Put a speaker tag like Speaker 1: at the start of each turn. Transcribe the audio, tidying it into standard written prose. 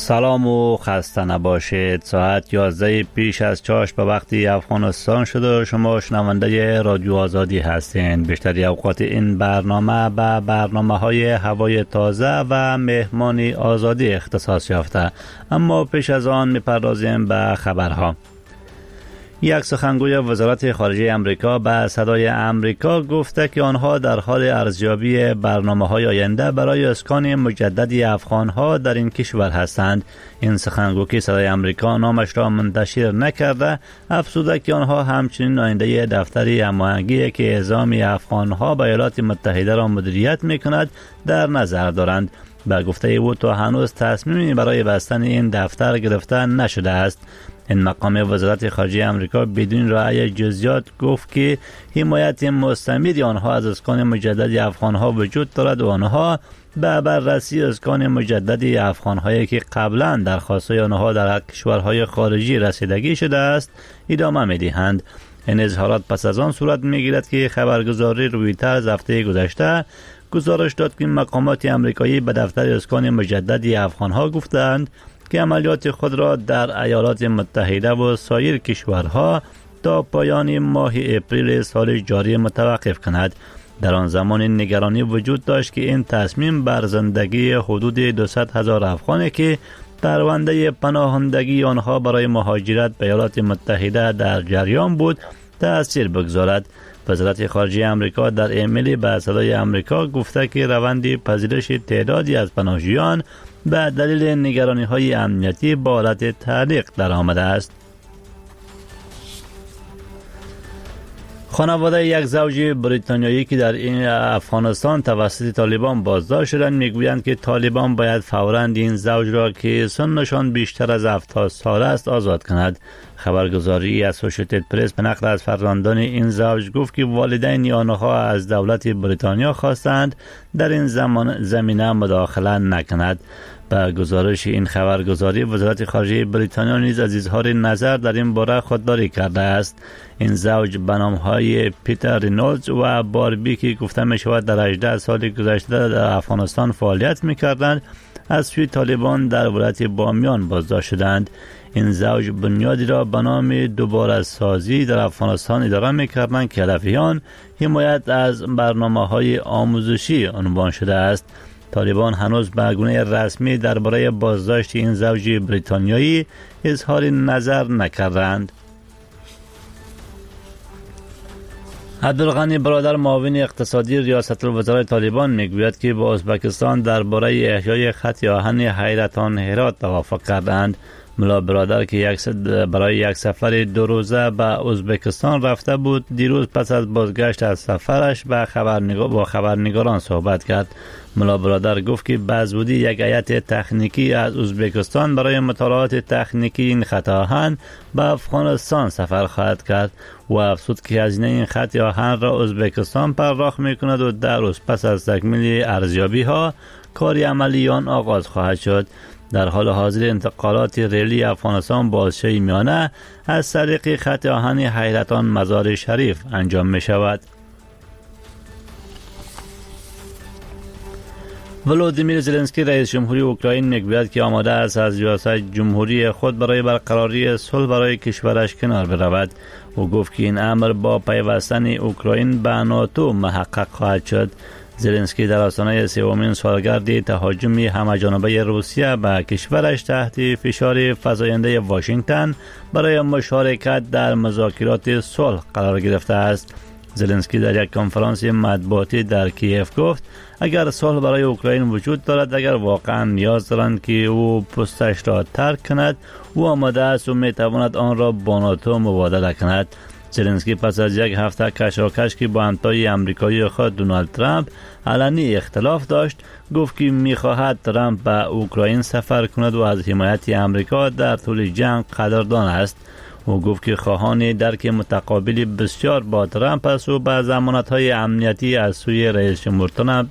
Speaker 1: سلام و خسته نباشید. ساعت 11 پیش از چاش به وقتی افغانستان شده و شما شنونده رادیو آزادی هستین. بیشتری اوقات این برنامه به برنامه های هوای تازه و مهمانی آزادی اختصاص یافته، اما پیش از آن میپردازیم به خبرها. یک سخنگوی وزارت خارجه امریکا به صدای امریکا گفته که آنها در حال ارزیابی برنامه‌های آینده برای اسکان مجددی افغان‌ها در این کشور هستند. این سخنگو که صدای امریکا نامش را منتشر نکرده، افزوده که آنها همچنین آینده دفتری هماهنگی که اعزام افغان‌ها به ایالات متحده را مدیریت می‌کند در نظر دارند. به گفته او تا هنوز تصمیمی برای بستن این دفتر گرفته نشده است. این مقام وزارت خارجه امریکا بدون رعایت جزئیات گفت که حمایت مستمر آنها از اسکان مجدد افغانها وجود دارد و آنها به بررسی اسکان مجدد افغانهایی که قبلا درخواست‌های آنها در کشورهای خارجی رسیدگی شده است ادامه می‌دهند. این اظهارات پس از آن صورت می‌گیرد که خبرگزاری رویترز هفته گذشته گزارش داد که مقامات امریکایی به دفتر اسکان مجدد افغانها گفتند که عملیات خود را در ایالات متحده و سایر کشورها تا پایان ماه اپریل سال جاری متوقف کند. در آن زمان نگرانی وجود داشت که این تصمیم بر زندگی حدود 200,000 افغانی که پرونده پناهندگی آنها برای مهاجرت به ایالات متحده در جریان بود تأثیر بگذارد. وزارت خارجه امریکا در ایمیلی به صدای امریکا گفته که روند پذیرش تعدادی از پناهجویان به دلیل نگرانی‌های امنیتی به حالت تعلیق در آمده است. خانواده یک زوج بریتانیایی که در این افغانستان توسط طالبان بازداشت شدند میگویند که طالبان باید فوراً این زوج را که سنشان بیشتر از 70 سال است آزاد کند. خبرگزاری اسوسییتد پرس به نقل از فرزندان این زوج گفت که والدین آنها از دولت بریتانیا خواستند در این زمینه مداخله نکند. به گزارش این خبرگزاری وزارت خارجه بریتانیا نیز از اظهار نظر در این باره خودداری کرده است. این زوج به نام‌های پیتر رینولدز و باربی که گفته می شود در 18 سال گذشته در افغانستان فعالیت می‌کردند از سوی طالبان در ولایت بامیان بازداشت شدند. این زوج بنیادی را به نام دوباره سازی در افغانستان اداره می‌کردند که هدف آن حمایت از برنامه‌های آموزشی عنوان شده است. طالبان هنوز به گونه رسمی درباره بازداشت این زوج بریتانیایی اظهار نظر نکردند. عبدالغنی برادر معاون اقتصادی ریاست الوزرای طالبان میگوید که با ازبکستان درباره احیای خط آهن حیرتان هرات توافق کردند. ملا برادر که برای یک سفر 2 روزه به ازبکستان رفته بود، دیروز پس از بازگشت از سفرش با خبرنگاران صحبت کرد. ملا برادر گفت که به زودی یک هیئت تکنیکی از ازبکستان برای مطالعات تکنیکی این خط آهن به افغانستان سفر خواهد کرد و افزود که هزینه این خط آهن را ازبکستان پرداخت میکند و در روز پس از تکمیل ارزیابی ها کار عملی آن آغاز خواهد شد. در حال حاضر انتقالات ریلی افغانستان با آسیای میانه از طریق خط آهن حیرتان مزار شریف انجام می شود. ولودیمیر زلنسکی رئیس جمهوری اوکراین میگوید که آماده است از ریاست جمهوری خود برای برقراری صلح برای کشورش کنار برود. او گفت که این امر با پیوستن اوکراین به ناتو محقق خواهد شد. زلنسکی در آستانه 3مین سالگرد تهاجم همه‌جانبه روسیه به کشورش تحت فشار فزاینده واشنگتن برای مشارکت در مذاکرات صلح قرار گرفته است. زلنسکی در یک کنفرانس مطبوعاتی در کیف گفت اگر صلح برای اوکراین وجود دارد، اگر واقعا نیاز دارند که او پستش را ترک کند، او آماده است و میتواند آن را با ناتو مبادله کند. زلنسکی پس از یک هفته کشاکش که با همتای امریکایی خود دونالد ترامپ علنی اختلاف داشت، گفت که می‌خواهد ترامپ به اوکراین سفر کند و از حمایت امریکا در طول جنگ قدردان است. او گفت که خواهان درک متقابلی بسیار با ترامپ است و به ضمانت‌های امنیتی از سوی رئیس جمهور ترامپ